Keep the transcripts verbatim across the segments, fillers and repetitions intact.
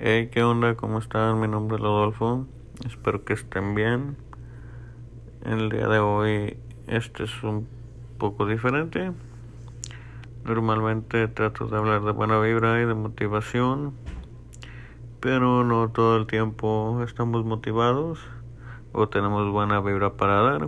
Hey, ¿qué onda? ¿Cómo están? Mi nombre es Rodolfo. Espero que estén bien. El día de hoy este es un poco diferente. Normalmente trato de hablar de buena vibra y de motivación, pero no todo el tiempo estamos motivados o tenemos buena vibra para dar.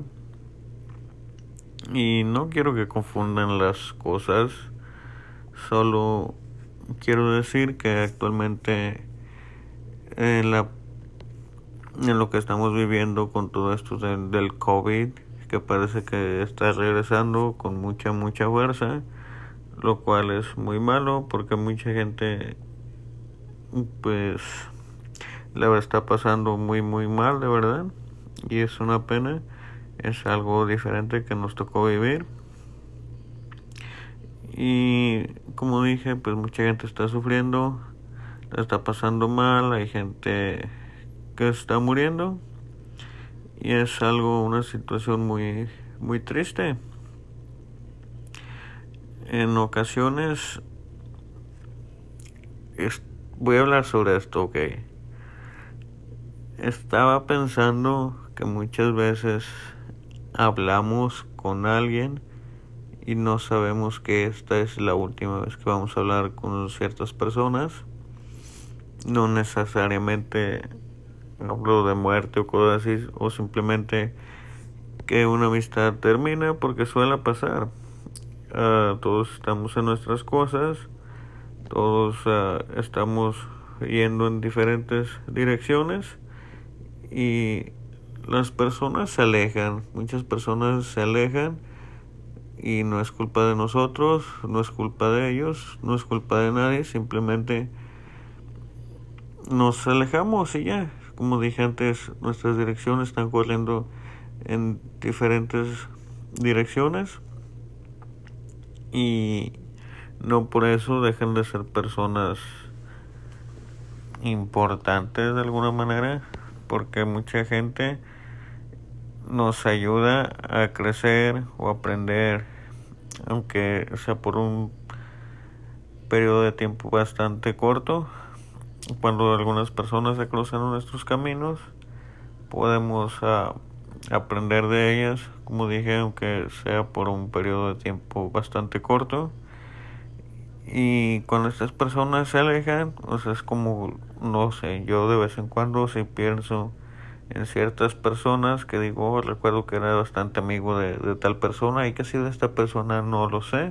Y no quiero que confundan las cosas. Solo quiero decir que actualmente en la en lo que estamos viviendo con todo esto de, del COVID, que parece que está regresando con mucha, mucha fuerza, lo cual es muy malo porque mucha gente pues la está pasando muy, muy mal, de verdad, y es una pena, es algo diferente que nos tocó vivir. Y como dije, pues mucha gente está sufriendo, la está pasando mal, hay gente que está muriendo. Y es algo, una situación muy, muy triste. En ocasiones, es, voy a hablar sobre esto, ok. Estaba pensando que muchas veces hablamos con alguien y no sabemos que esta es la última vez que vamos a hablar con ciertas personas. No necesariamente hablo de muerte o cosas así, o simplemente que una amistad termina, porque suele pasar. Uh, todos estamos en nuestras cosas, todos uh, estamos yendo en diferentes direcciones y las personas se alejan, muchas personas se alejan y no es culpa de nosotros, no es culpa de ellos, no es culpa de nadie, simplemente nos alejamos y ya. Como dije antes, nuestras direcciones están corriendo en diferentes direcciones y no por eso dejan de ser personas importantes de alguna manera, porque mucha gente nos ayuda a crecer o aprender, aunque sea por un periodo de tiempo bastante corto. Cuando algunas personas se cruzan en nuestros caminos, podemos uh, aprender de ellas, como dije, aunque sea por un periodo de tiempo bastante corto. Y cuando estas personas se alejan, o sea, es como, no sé, yo de vez en cuando sí pienso en ciertas personas que digo, oh, recuerdo que era bastante amigo de, de tal persona y que si de esta persona no lo sé.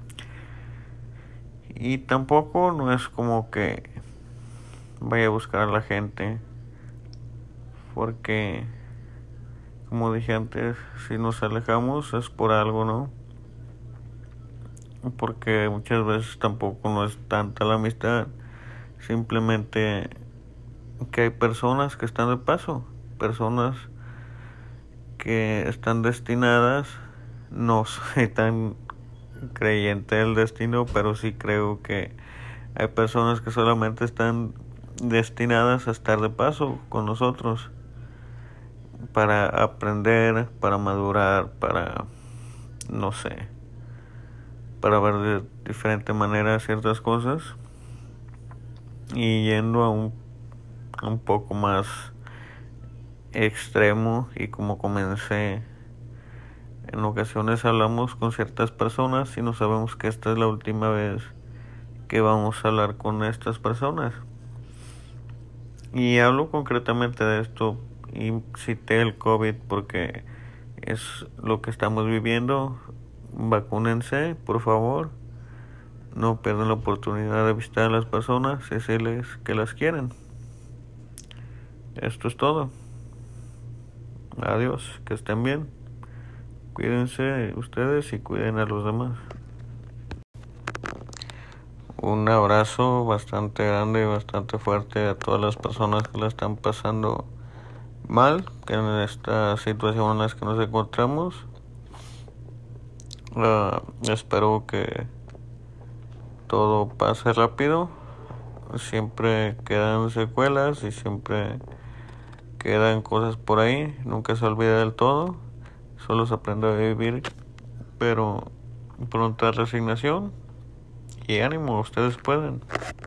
Y tampoco no es como que vaya a buscar a la gente, porque, como dije antes, si nos alejamos es por algo, ¿no? Porque muchas veces tampoco no es tanta la amistad, simplemente que hay personas que están de paso, personas que están destinadas. No soy tan creyente del destino, pero sí creo que hay personas que solamente están destinadas a estar de paso con nosotros para aprender, para madurar, para, no sé, para ver de diferente manera ciertas cosas. Y yendo a un, a un poco más extremo, y como comencé, en ocasiones hablamos con ciertas personas y no sabemos que esta es la última vez que vamos a hablar con estas personas. Y hablo concretamente de esto y cité el COVID porque es lo que estamos viviendo. Vacúnense, por favor. No pierdan la oportunidad de visitar a las personas y decirles que las quieren. Esto es todo. Adiós, que estén bien. Cuídense ustedes y cuiden a los demás. Un abrazo bastante grande y bastante fuerte a todas las personas que la están pasando mal, que en esta situación en la que nos encontramos. Uh, espero que todo pase rápido. Siempre quedan secuelas y siempre quedan cosas por ahí. Nunca se olvida del todo. Solo se aprende a vivir, pero pronta resignación y ánimo, ustedes pueden.